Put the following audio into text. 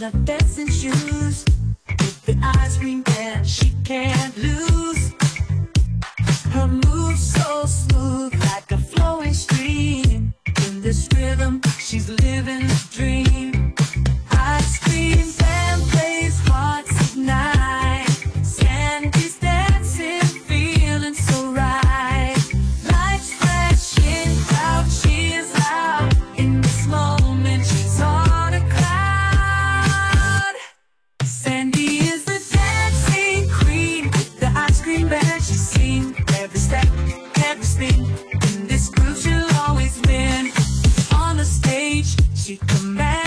her dancing shoes. With the ice cream man she can't lose. Her moves so smooth like a flowing stream. In this rhythm she's living a dream. Ice cream man plays hearts ignite. Sandy's dancing, feeling so right. Lights flashing, crowd cheers out. In this moment she's on a cloud. Sandy is the dancing queen. With the ice cream man she's seen. Every step, every spin. In this groove she'll always win. On the stage she commands.